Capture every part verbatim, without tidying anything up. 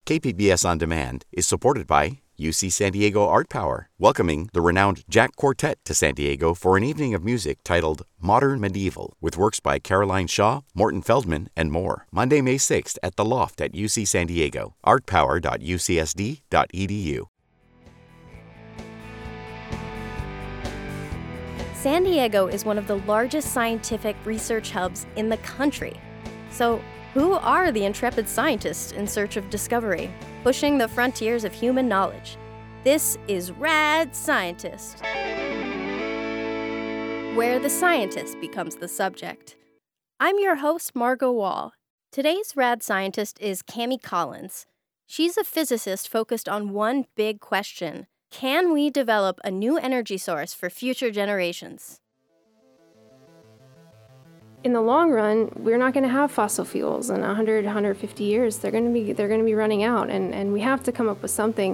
K P B S On Demand is supported by U C San Diego Art Power, welcoming the renowned Jack Quartet to San Diego for an evening of music titled Modern Medieval, with works by Caroline Shaw, Morton Feldman, and more. Monday, May sixth at The Loft at U C San Diego, art power dot u c s d dot e d u. San Diego is one of the largest scientific research hubs in the country. So, who are the intrepid scientists in search of discovery, pushing the frontiers of human knowledge? This is Rad Scientist, where the scientist becomes the subject. I'm your host, Margot Wall. Today's Rad Scientist is Cami Collins. She's a physicist focused on one big question: can we develop a new energy source for future generations? In the long run, we're not going to have fossil fuels. In one hundred, one hundred fifty years, they're going to be they're going to be running out, and, and we have to come up with something.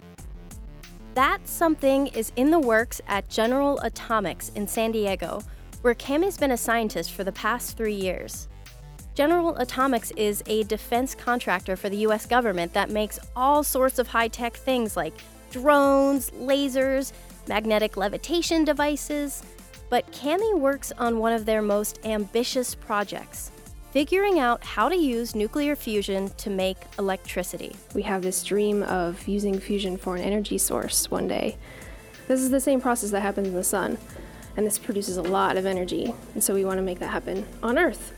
That something is in the works at General Atomics in San Diego, where Cami's been a scientist for the past three years. General Atomics is a defense contractor for the U S government that makes all sorts of high-tech things like drones, lasers, magnetic levitation devices. But Cami works on one of their most ambitious projects, figuring out how to use nuclear fusion to make electricity. We have this dream of using fusion for an energy source one day. This is the same process that happens in the sun, and this produces a lot of energy, and so we want to make that happen on Earth.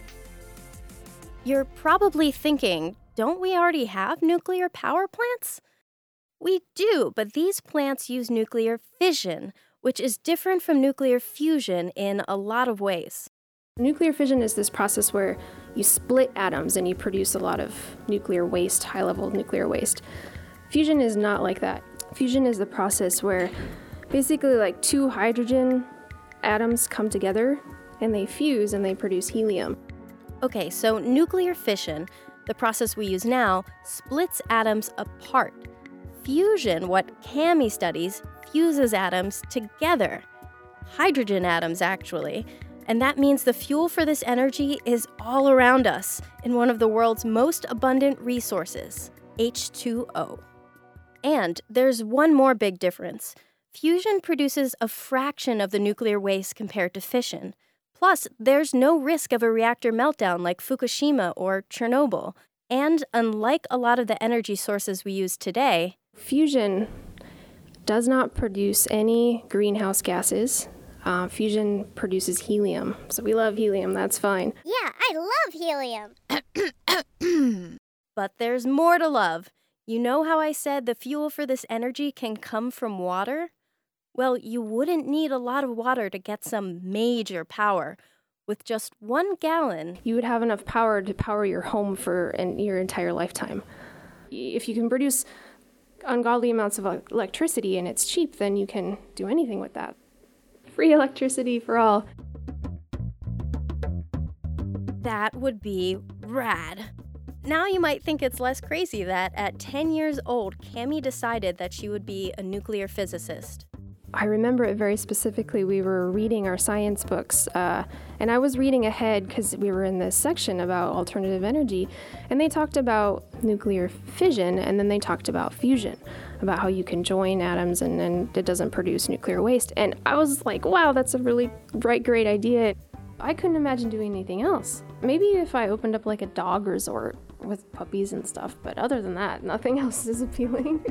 You're probably thinking, don't we already have nuclear power plants? We do, but these plants use nuclear fission, which is different from nuclear fusion in a lot of ways. Nuclear fission is this process where you split atoms and you produce a lot of nuclear waste, high-level nuclear waste. Fusion is not like that. Fusion is the process where basically like two hydrogen atoms come together and they fuse and they produce helium. Okay, so nuclear fission, the process we use now, splits atoms apart. Fusion, what Cami studies, fuses atoms together. Hydrogen atoms, actually. And that means the fuel for this energy is all around us in one of the world's most abundant resources, H two O. And there's one more big difference. Fusion produces a fraction of the nuclear waste compared to fission. Plus, there's no risk of a reactor meltdown like Fukushima or Chernobyl. And unlike a lot of the energy sources we use today, fusion does not produce any greenhouse gases. Uh, fusion produces helium. So we love helium, that's fine. Yeah, I love helium. But there's more to love. You know how I said the fuel for this energy can come from water? Well, you wouldn't need a lot of water to get some major power. With just one gallon, you would have enough power to power your home for an, your entire lifetime. If you can produce ungodly amounts of electricity and it's cheap, then you can do anything with that. Free electricity for all. That would be rad. Now you might think it's less crazy that at ten years old, Cami decided that she would be a nuclear physicist. I remember it very specifically. We were reading our science books, uh, and I was reading ahead because we were in this section about alternative energy, and they talked about nuclear fission, and then they talked about fusion, about how you can join atoms and, and it doesn't produce nuclear waste. And I was like, wow, that's a really bright, great idea. I couldn't imagine doing anything else. Maybe if I opened up like a dog resort with puppies and stuff, but other than that, nothing else is appealing.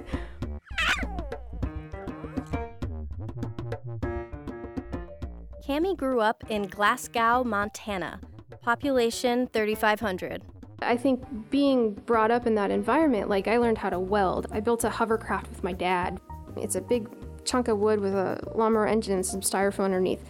Cami grew up in Glasgow, Montana, population thirty-five hundred. I think being brought up in that environment, like I learned how to weld. I built a hovercraft with my dad. It's a big chunk of wood with a lawnmower engine and some styrofoam underneath.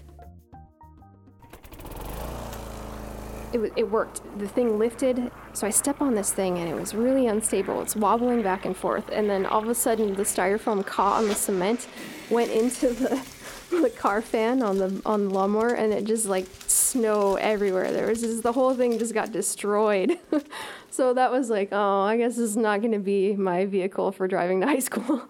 It, it worked. The thing lifted, so I step on this thing and it was really unstable. It's wobbling back and forth, and then all of a sudden the styrofoam caught on the cement, went into the the car fan on the on the lawnmower, and it just like snow everywhere. There was just, the whole thing just got destroyed. So that was like, oh, I guess this is not going to be my vehicle for driving to high school.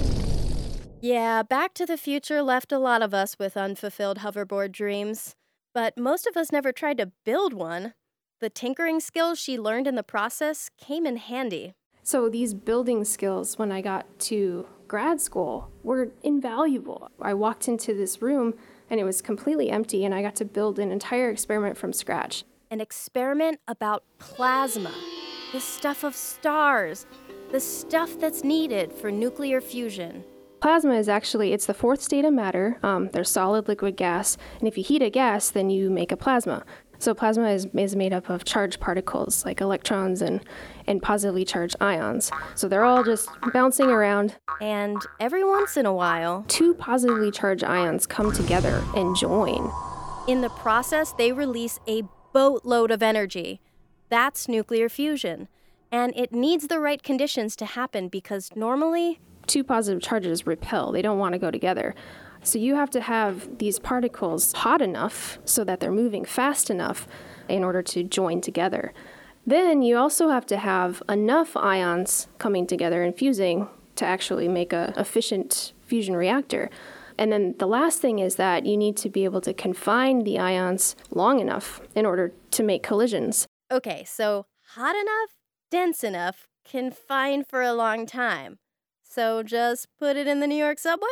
Yeah, Back to the Future left a lot of us with unfulfilled hoverboard dreams. But most of us never tried to build one. The tinkering skills she learned in the process came in handy. So these building skills, when I got to grad school, were invaluable. I walked into this room and it was completely empty, and I got to build an entire experiment from scratch. An experiment about plasma, the stuff of stars, the stuff that's needed for nuclear fusion. Plasma is actually, it's the fourth state of matter. Um, there's solid, liquid, gas, and if you heat a gas, then you make a plasma. So plasma is, is made up of charged particles like electrons and, and positively charged ions. So they're all just bouncing around. And every once in a while, two positively charged ions come together and join. In the process, they release a boatload of energy. That's nuclear fusion. And it needs the right conditions to happen because normally, two positive charges repel. They don't want to go together. So you have to have these particles hot enough so that they're moving fast enough in order to join together. Then you also have to have enough ions coming together and fusing to actually make an efficient fusion reactor. And then the last thing is that you need to be able to confine the ions long enough in order to make collisions. Okay, so hot enough, dense enough, confined for a long time. So just put it in the New York subway?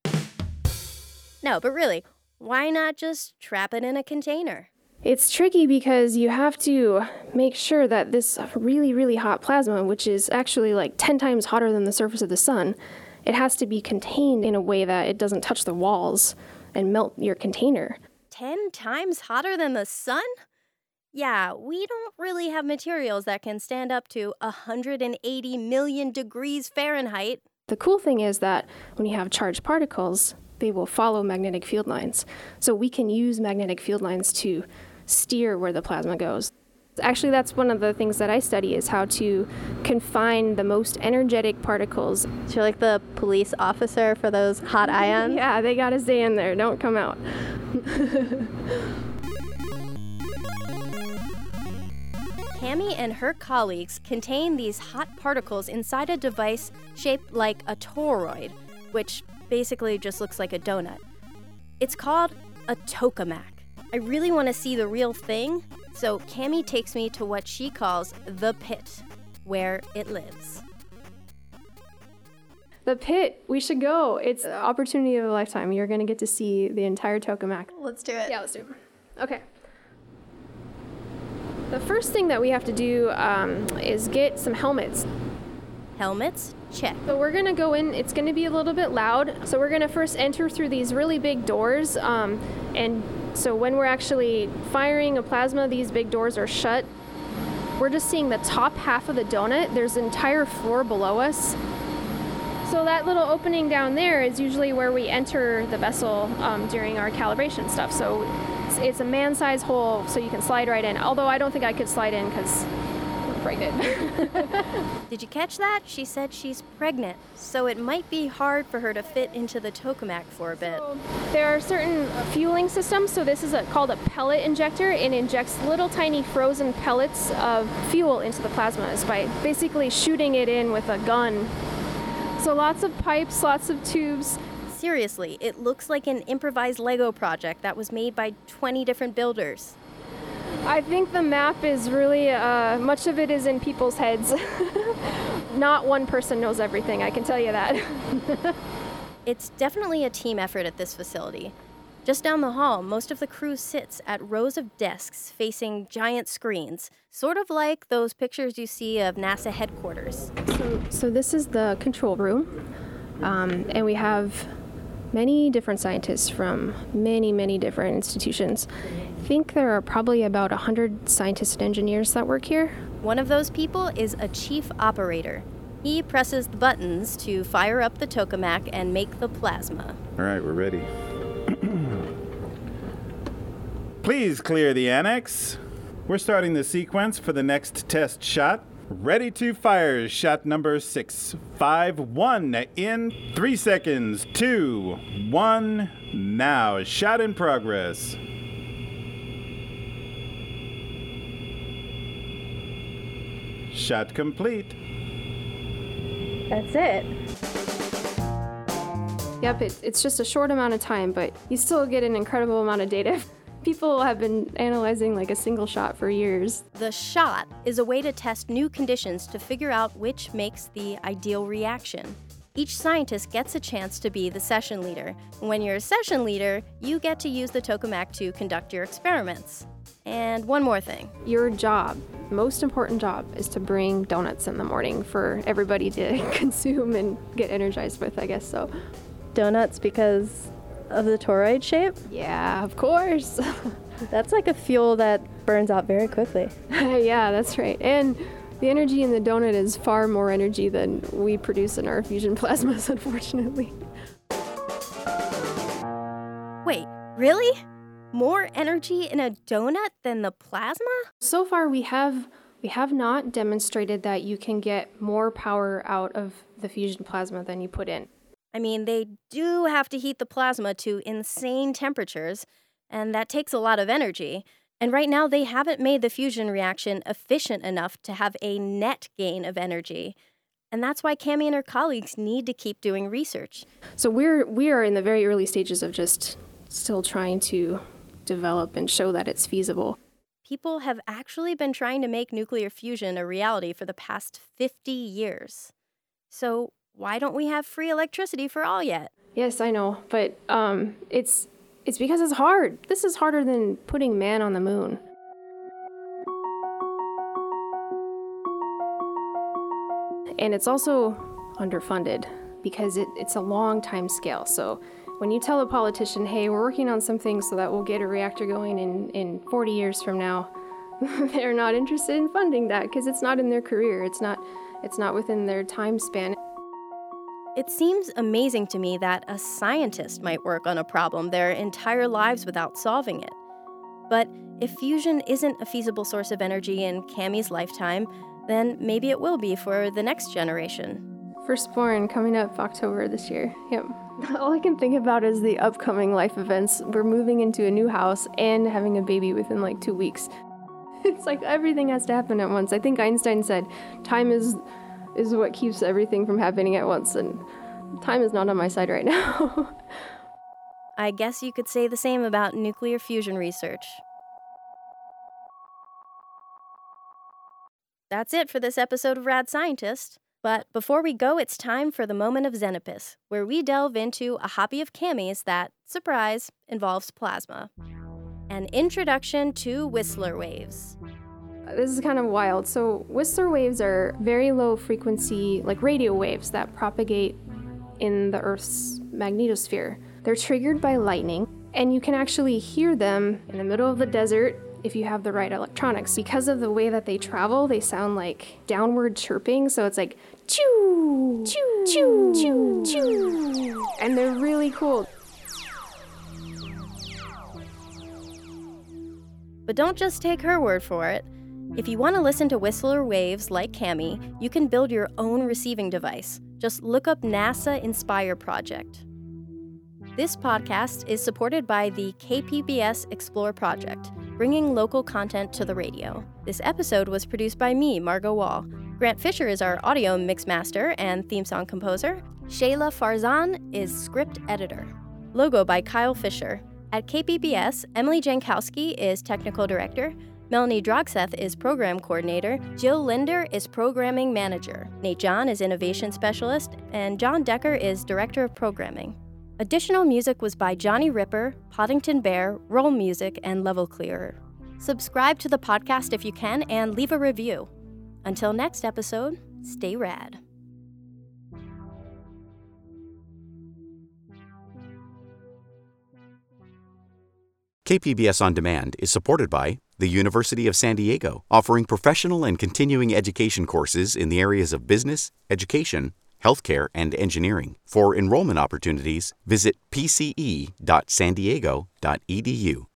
No, but really, why not just trap it in a container? It's tricky because you have to make sure that this really, really hot plasma, which is actually like ten times hotter than the surface of the sun, it has to be contained in a way that it doesn't touch the walls and melt your container. Ten times hotter than the sun? Yeah, we don't really have materials that can stand up to one hundred eighty million degrees Fahrenheit. The cool thing is that when you have charged particles, they will follow magnetic field lines. So we can use magnetic field lines to steer where the plasma goes. Actually, that's one of the things that I study is how to confine the most energetic particles. So you're like the police officer for those hot ions? Yeah, they gotta stay in there. Don't come out. Cami and her colleagues contain these hot particles inside a device shaped like a toroid, which basically just looks like a donut. It's called a tokamak. I really want to see the real thing, so Cami takes me to what she calls the pit, where it lives. The pit, we should go. It's an opportunity of a lifetime. You're going to get to see the entire tokamak. Let's do it. Yeah, let's do it. Okay. The first thing that we have to do um, is get some helmets. Helmets? Check. So we're going to go in. It's going to be a little bit loud. So we're going to first enter through these really big doors. Um, and so when we're actually firing a plasma, these big doors are shut. We're just seeing the top half of the donut. There's an entire floor below us. So that little opening down there is usually where we enter the vessel um, during our calibration stuff. So it's, it's a man-sized hole, so you can slide right in. Although I don't think I could slide in because I'm pregnant. Did you catch that? She said she's pregnant, so it might be hard for her to fit into the tokamak for a bit. So there are certain fueling systems. So this is a, called a pellet injector. It injects little tiny frozen pellets of fuel into the plasmas by basically shooting it in with a gun. So lots of pipes, lots of tubes. Seriously, it looks like an improvised Lego project that was made by twenty different builders. I think the map is really, uh, much of it is in people's heads. Not one person knows everything, I can tell you that. It's definitely a team effort at this facility. Just down the hall, most of the crew sits at rows of desks facing giant screens, sort of like those pictures you see of NASA headquarters. So, so this is the control room, um, and we have many different scientists from many, many different institutions. I think there are probably about one hundred scientists and engineers that work here. One of those people is a chief operator. He presses the buttons to fire up the tokamak and make the plasma. All right, we're ready. Please clear the annex. We're starting the sequence for the next test shot. Ready to fire shot number six. Five, one, in three seconds. Two, one, now. Shot in progress. Shot complete. That's it. Yep, it, it's just a short amount of time, but you still get an incredible amount of data. People have been analyzing like a single shot for years. The shot is a way to test new conditions to figure out which makes the ideal reaction. Each scientist gets a chance to be the session leader. When you're a session leader, you get to use the tokamak to conduct your experiments. And one more thing. Your job, most important job, is to bring donuts in the morning for everybody to consume and get energized with, I guess so. Donuts because of the toroid shape? Yeah, of course. That's like a fuel that burns out very quickly. Yeah, that's right. And the energy in the donut is far more energy than we produce in our fusion plasmas, unfortunately. Wait, really? More energy in a donut than the plasma? So far, we have we have not demonstrated that you can get more power out of the fusion plasma than you put in. I mean, they do have to heat the plasma to insane temperatures, and that takes a lot of energy. And right now, they haven't made the fusion reaction efficient enough to have a net gain of energy. And that's why Cami and her colleagues need to keep doing research. So we're we are in the very early stages of just still trying to develop and show that it's feasible. People have actually been trying to make nuclear fusion a reality for the past fifty years. So why don't we have free electricity for all yet? Yes, I know, but um, it's it's because it's hard. This is harder than putting man on the moon. And it's also underfunded because it, it's a long time scale. So when you tell a politician, hey, we're working on something so that we'll get a reactor going in, in forty years from now, they're not interested in funding that because it's not in their career. It's not, it's not within their time span. It seems amazing to me that a scientist might work on a problem their entire lives without solving it. But if fusion isn't a feasible source of energy in Cami's lifetime, then maybe it will be for the next generation. Firstborn coming up October this year. Yep. All I can think about is the upcoming life events. We're moving into a new house and having a baby within like two weeks. It's like everything has to happen at once. I think Einstein said time is is what keeps everything from happening at once, and time is not on my side right now. I guess you could say the same about nuclear fusion research. That's it for this episode of Rad Scientist. But before we go, it's time for the moment of Xenopus, where we delve into a hobby of Cami's that, surprise, involves plasma. An introduction to Whistler waves. This is kind of wild. So Whistler waves are very low frequency, like radio waves that propagate in the Earth's magnetosphere. They're triggered by lightning, and you can actually hear them in the middle of the desert if you have the right electronics. Because of the way that they travel, they sound like downward chirping, so it's like choo, choo, choo, choo, choo. And they're really cool. But don't just take her word for it. If you want to listen to Whistler waves like Cami, you can build your own receiving device. Just look up NASA Inspire project. This podcast is supported by the K P B S Explore project, bringing local content to the radio. This episode was produced by me, Margot Wall. Grant Fisher is our audio mix master and theme song composer. Shayla Farzan is script editor. Logo by Kyle Fisher. At K P B S, Emily Jankowski is technical director. Melanie Drogseth is program coordinator. Jill Linder is programming manager. Nate John is innovation specialist. And John Decker is director of programming. Additional music was by Johnny Ripper, Poddington Bear, Roll Music, and Level Clearer. Subscribe to the podcast if you can and leave a review. Until next episode, stay rad. K P B S On Demand is supported by the University of San Diego, offering professional and continuing education courses in the areas of business, education, healthcare, and engineering. For enrollment opportunities, visit p c e dot san diego dot e d u.